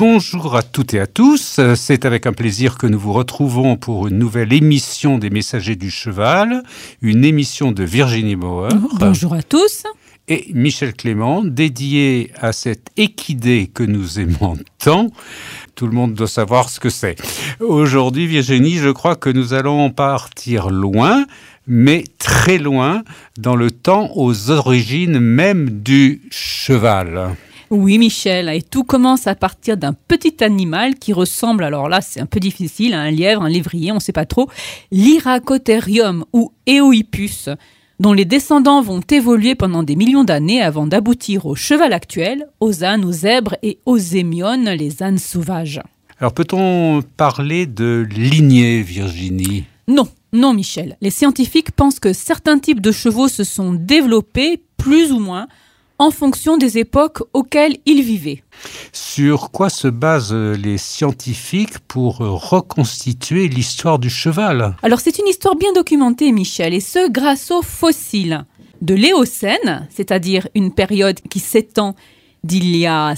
Bonjour à toutes et à tous, c'est avec un plaisir que nous vous retrouvons pour une nouvelle émission des Messagers du Cheval, une émission de Virginie Bauer. Bonjour à tous. Et Michel Clément, dédié à cette équidé que nous aimons tant. Tout le monde doit savoir ce que c'est. Aujourd'hui, Virginie, je crois que nous allons partir loin, mais très loin, dans le temps, aux origines même du cheval. Oui, Michel, et tout commence à partir d'un petit animal qui ressemble, alors là c'est un peu difficile, à un lièvre, un lévrier, on ne sait pas trop, l'Hyracotherium ou Eohippus, dont les descendants vont évoluer pendant des millions d'années avant d'aboutir au cheval actuel, aux ânes, aux zèbres et aux hémiones, les ânes sauvages. Alors peut-on parler de lignée, Virginie ? Non, Michel. Les scientifiques pensent que certains types de chevaux se sont développés, plus ou moins, en fonction des époques auxquelles ils vivaient. Sur quoi se basent les scientifiques pour reconstituer l'histoire du cheval ? Alors c'est une histoire bien documentée, Michel, et ce grâce aux fossiles. De l'Éocène, c'est-à-dire une période qui s'étend d'il y a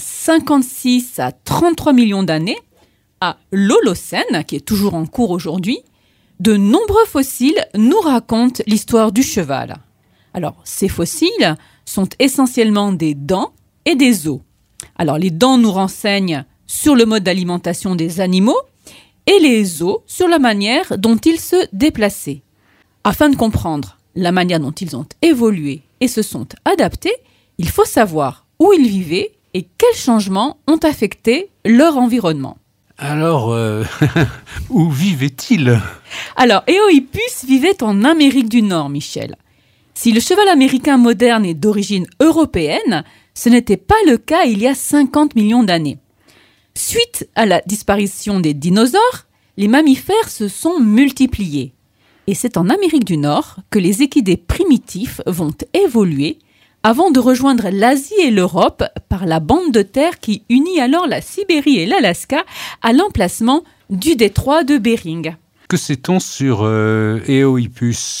56 à 33 millions d'années, à l'Holocène, qui est toujours en cours aujourd'hui, de nombreux fossiles nous racontent l'histoire du cheval. Alors ces fossiles sont essentiellement des dents et des os. Alors les dents nous renseignent sur le mode d'alimentation des animaux et les os sur la manière dont ils se déplaçaient. Afin de comprendre la manière dont ils ont évolué et se sont adaptés, il faut savoir où ils vivaient et quels changements ont affecté leur environnement. Alors, où vivait-il ? Alors, Eohippus vivait en Amérique du Nord, Michel. Si le cheval américain moderne est d'origine européenne, ce n'était pas le cas il y a 50 millions d'années. Suite à la disparition des dinosaures, les mammifères se sont multipliés. Et c'est en Amérique du Nord que les équidés primitifs vont évoluer avant de rejoindre l'Asie et l'Europe par la bande de terre qui unit alors la Sibérie et l'Alaska à l'emplacement du détroit de Bering. Que sait-on sur Eohippus ?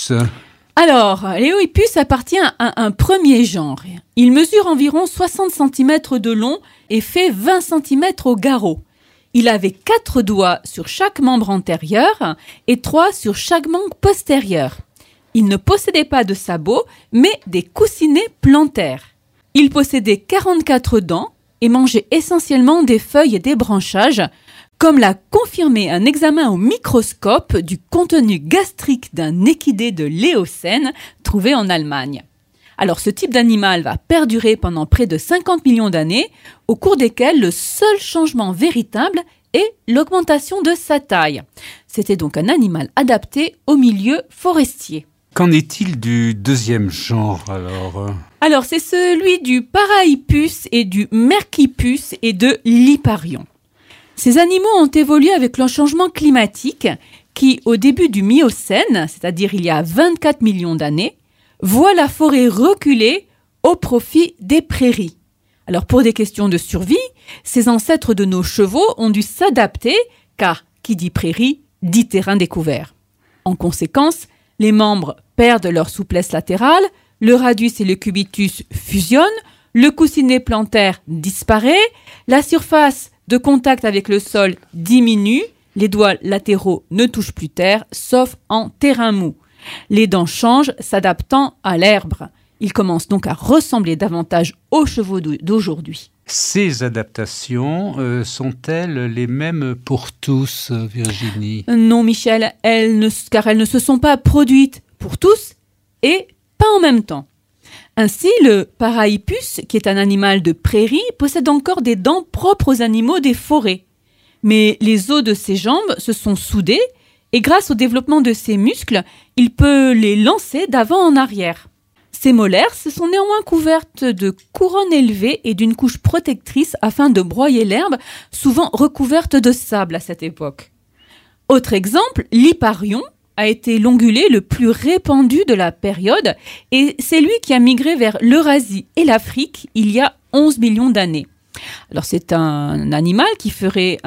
Alors, l'Eohippus appartient à un premier genre. Il mesure environ 60 cm de long et fait 20 cm au garrot. Il avait 4 doigts sur chaque membre antérieur et 3 sur chaque membre postérieur. Il ne possédait pas de sabots, mais des coussinets plantaires. Il possédait 44 dents et mangeait essentiellement des feuilles et des branchages, comme l'a confirmé un examen au microscope du contenu gastrique d'un équidé de l'Éocène trouvé en Allemagne. Alors ce type d'animal va perdurer pendant près de 50 millions d'années, au cours desquelles le seul changement véritable est l'augmentation de sa taille. C'était donc un animal adapté au milieu forestier. Qu'en est-il du deuxième genre alors ? Alors c'est celui du Parahippus et du Merchippus et de l'Hipparion. Ces animaux ont évolué avec le changement climatique qui, au début du Miocène, c'est-à-dire il y a 24 millions d'années, voit la forêt reculer au profit des prairies. Alors pour des questions de survie, ces ancêtres de nos chevaux ont dû s'adapter car qui dit prairie dit terrain découvert. En conséquence, les membres perdent leur souplesse latérale, le radius et le cubitus fusionnent, le coussinet plantaire disparaît, la surface de contact avec le sol diminue, les doigts latéraux ne touchent plus terre, sauf en terrain mou. Les dents changent, s'adaptant à l'herbe. Ils commencent donc à ressembler davantage aux chevaux d'aujourd'hui. Ces adaptations sont-elles les mêmes pour tous, Virginie ? Non, Michel, car elles ne se sont pas produites pour tous et pas en même temps. Ainsi, le Parahippus, qui est un animal de prairie, possède encore des dents propres aux animaux des forêts. Mais les os de ses jambes se sont soudés et grâce au développement de ses muscles, il peut les lancer d'avant en arrière. Ses molaires se sont néanmoins couvertes de couronnes élevées et d'une couche protectrice afin de broyer l'herbe, souvent recouverte de sable à cette époque. Autre exemple, l'Hipparion a été l'ongulé le plus répandu de la période et c'est lui qui a migré vers l'Eurasie et l'Afrique il y a 11 millions d'années. Alors c'est un animal qui ferait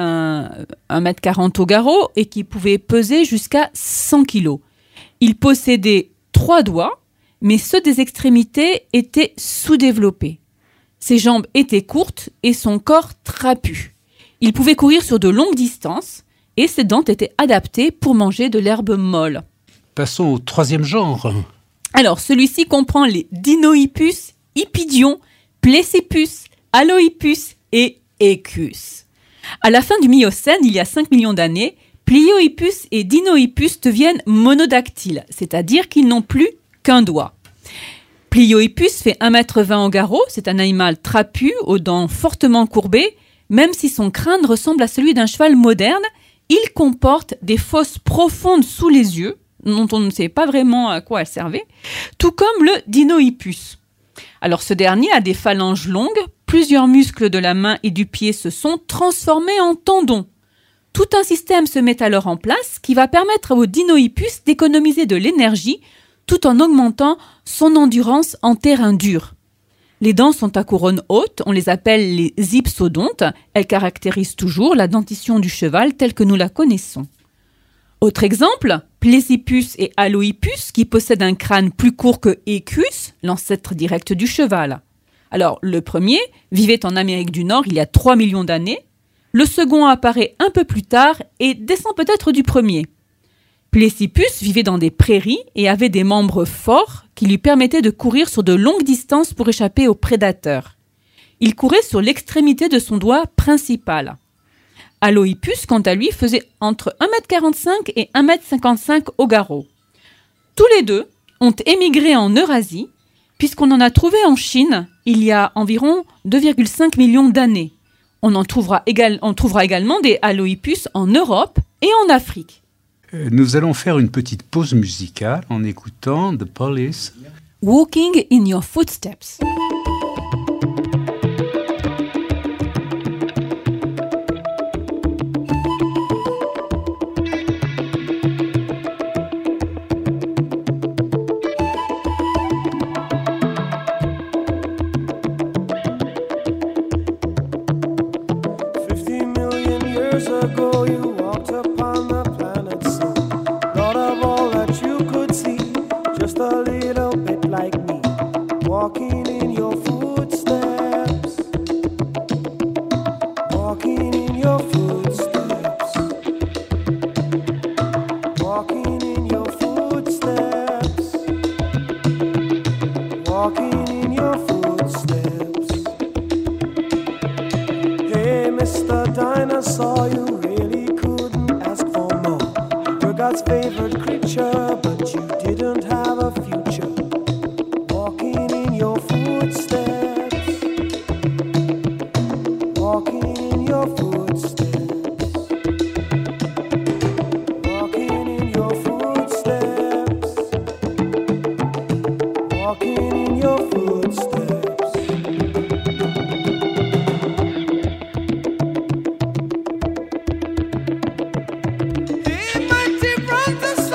1,40 m au garrot et qui pouvait peser jusqu'à 100 kg. Il possédait 3 doigts, mais ceux des extrémités étaient sous-développés. Ses jambes étaient courtes et son corps trapu. Il pouvait courir sur de longues distances et ses dents étaient adaptées pour manger de l'herbe molle. Passons au troisième genre. Alors, celui-ci comprend les Dinohippus, Hippidion, Plécypus, Alohippus et Equus. À la fin du Miocène, il y a 5 millions d'années, Pliohippus et Dinohippus deviennent monodactyles, c'est-à-dire qu'ils n'ont plus qu'un doigt. Pliohippus fait 1,20 m au garrot, c'est un animal trapu, aux dents fortement courbées. Même si son crâne ressemble à celui d'un cheval moderne, il comporte des fosses profondes sous les yeux, dont on ne sait pas vraiment à quoi elles servaient, tout comme le Dinohippus. Alors ce dernier a des phalanges longues, plusieurs muscles de la main et du pied se sont transformés en tendons. Tout un système se met alors en place qui va permettre au Dinohippus d'économiser de l'énergie tout en augmentant son endurance en terrain dur. Les dents sont à couronne haute, on les appelle les hypsodontes. Elles caractérisent toujours la dentition du cheval telle que nous la connaissons. Autre exemple, Plécypus et Alohippus qui possèdent un crâne plus court que Equus, l'ancêtre direct du cheval. Alors, le premier vivait en Amérique du Nord il y a 3 millions d'années. Le second apparaît un peu plus tard et descend peut-être du premier. Plécypus vivait dans des prairies et avait des membres forts qui lui permettaient de courir sur de longues distances pour échapper aux prédateurs. Il courait sur l'extrémité de son doigt principal. Alohippus, quant à lui, faisait entre 1,45 m et 1,55 m au garrot. Tous les deux ont émigré en Eurasie, puisqu'on en a trouvé en Chine il y a environ 2,5 millions d'années. On trouvera également des Alohippus en Europe et en Afrique. Nous allons faire une petite pause musicale en écoutant The Police. Walking in your footsteps. He mighty from the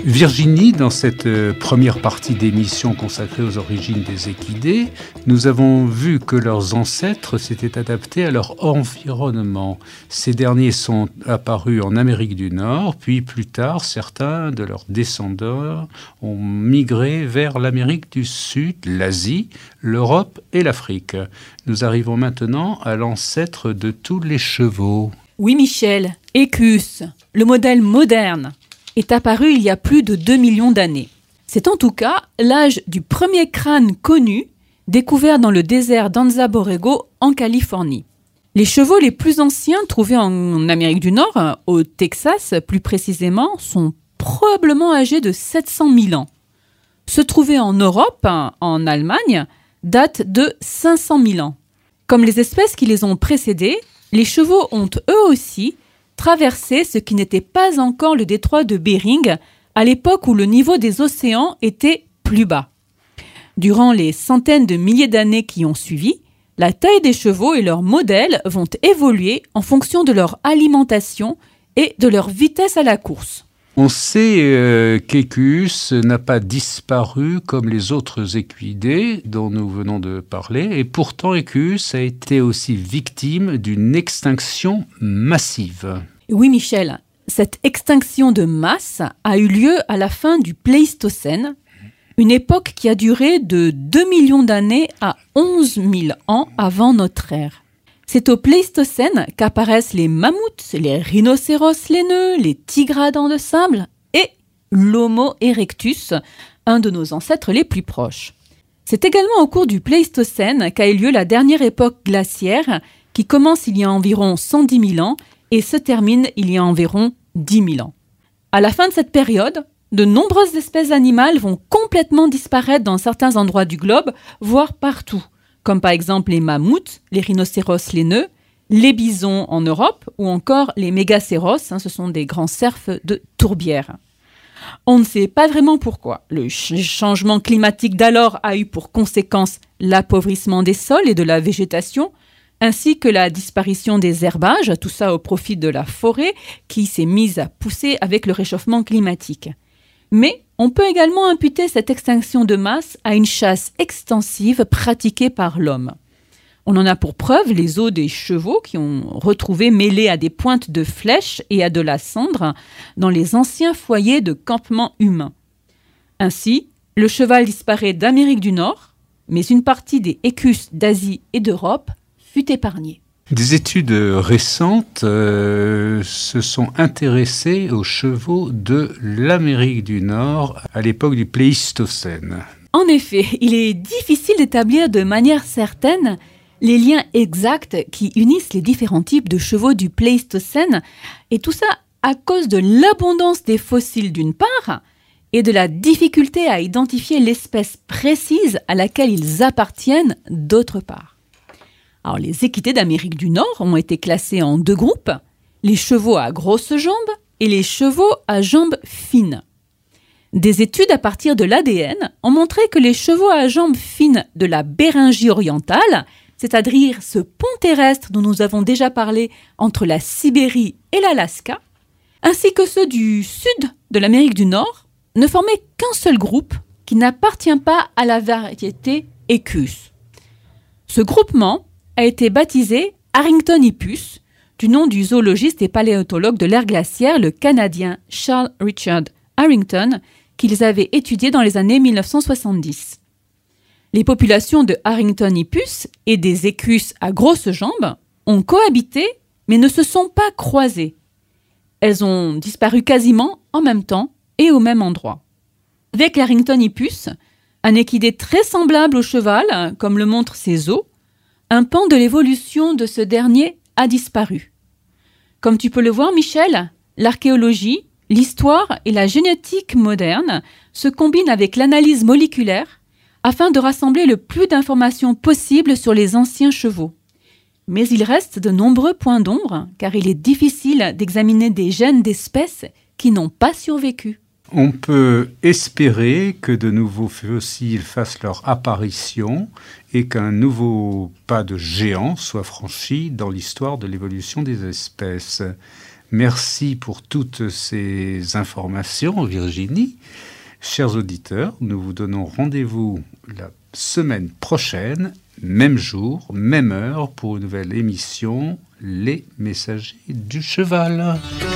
Virginie, dans cette première partie d'émission consacrée aux origines des équidés, nous avons vu que leurs ancêtres s'étaient adaptés à leur environnement. Ces derniers sont apparus en Amérique du Nord, puis plus tard, certains de leurs descendants ont migré vers l'Amérique du Sud, l'Asie, l'Europe et l'Afrique. Nous arrivons maintenant à l'ancêtre de tous les chevaux. Oui, Michel, Equus, le modèle moderne, est apparu il y a plus de 2 millions d'années. C'est en tout cas l'âge du premier crâne connu, découvert dans le désert d'Anza Borrego en Californie. Les chevaux les plus anciens trouvés en Amérique du Nord, au Texas plus précisément, sont probablement âgés de 700 000 ans. Ceux trouvés en Europe, en Allemagne, datent de 500 000 ans. Comme les espèces qui les ont précédés, les chevaux ont eux aussi traversé ce qui n'était pas encore le détroit de Bering, à l'époque où le niveau des océans était plus bas. Durant les centaines de milliers d'années qui ont suivi, la taille des chevaux et leurs modèles vont évoluer en fonction de leur alimentation et de leur vitesse à la course. On sait qu'Equus n'a pas disparu comme les autres équidés dont nous venons de parler, et pourtant Equus a été aussi victime d'une extinction massive. Oui, Michel, cette extinction de masse a eu lieu à la fin du Pléistocène, une époque qui a duré de 2 millions d'années à 11 000 ans avant notre ère. C'est au Pléistocène qu'apparaissent les mammouths, les rhinocéros laineux, les tigres à dents de sable et l'Homo erectus, un de nos ancêtres les plus proches. C'est également au cours du Pléistocène qu'a eu lieu la dernière époque glaciaire qui commence il y a environ 110 000 ans et se termine il y a environ 10 000 ans. À la fin de cette période, de nombreuses espèces animales vont complètement disparaître dans certains endroits du globe, voire partout, comme par exemple les mammouths, les rhinocéros laineux, les bisons en Europe ou encore les mégacéros, ce sont des grands cerfs de tourbière. On ne sait pas vraiment pourquoi. Le changement climatique d'alors a eu pour conséquence l'appauvrissement des sols et de la végétation, ainsi que la disparition des herbages, tout ça au profit de la forêt qui s'est mise à pousser avec le réchauffement climatique. Mais on peut également imputer cette extinction de masse à une chasse extensive pratiquée par l'homme. On en a pour preuve les os des chevaux qui ont retrouvé mêlés à des pointes de flèches et à de la cendre dans les anciens foyers de campements humains. Ainsi, le cheval disparaît d'Amérique du Nord, mais une partie des Equus d'Asie et d'Europe fut épargnée. Des études récentes se sont intéressées aux chevaux de l'Amérique du Nord à l'époque du Pléistocène. En effet, il est difficile d'établir de manière certaine les liens exacts qui unissent les différents types de chevaux du Pléistocène, et tout ça à cause de l'abondance des fossiles d'une part, et de la difficulté à identifier l'espèce précise à laquelle ils appartiennent d'autre part. Alors, les équidés d'Amérique du Nord ont été classés en 2 groupes, les chevaux à grosses jambes et les chevaux à jambes fines. Des études à partir de l'ADN ont montré que les chevaux à jambes fines de la Béringie orientale, c'est-à-dire ce pont terrestre dont nous avons déjà parlé entre la Sibérie et l'Alaska, ainsi que ceux du sud de l'Amérique du Nord, ne formaient qu'un seul groupe qui n'appartient pas à la variété Equus. Ce groupement a été baptisé Harringtonipus, du nom du zoologiste et paléontologue de l'ère glaciaire, le Canadien Charles Richard Harrington, qu'ils avaient étudié dans les années 1970. Les populations de Harringtonipus et des Equus à grosses jambes ont cohabité, mais ne se sont pas croisées. Elles ont disparu quasiment en même temps et au même endroit. Avec l'Harringtonipus, un équidé très semblable au cheval, comme le montrent ses os, un pan de l'évolution de ce dernier a disparu. Comme tu peux le voir, Michel, l'archéologie, l'histoire et la génétique moderne se combinent avec l'analyse moléculaire afin de rassembler le plus d'informations possible sur les anciens chevaux. Mais il reste de nombreux points d'ombre, car il est difficile d'examiner des gènes d'espèces qui n'ont pas survécu. On peut espérer que de nouveaux fossiles fassent leur apparition et qu'un nouveau pas de géant soit franchi dans l'histoire de l'évolution des espèces. Merci pour toutes ces informations, Virginie. Chers auditeurs, nous vous donnons rendez-vous la semaine prochaine, même jour, même heure, pour une nouvelle émission, Les Messagers du Cheval.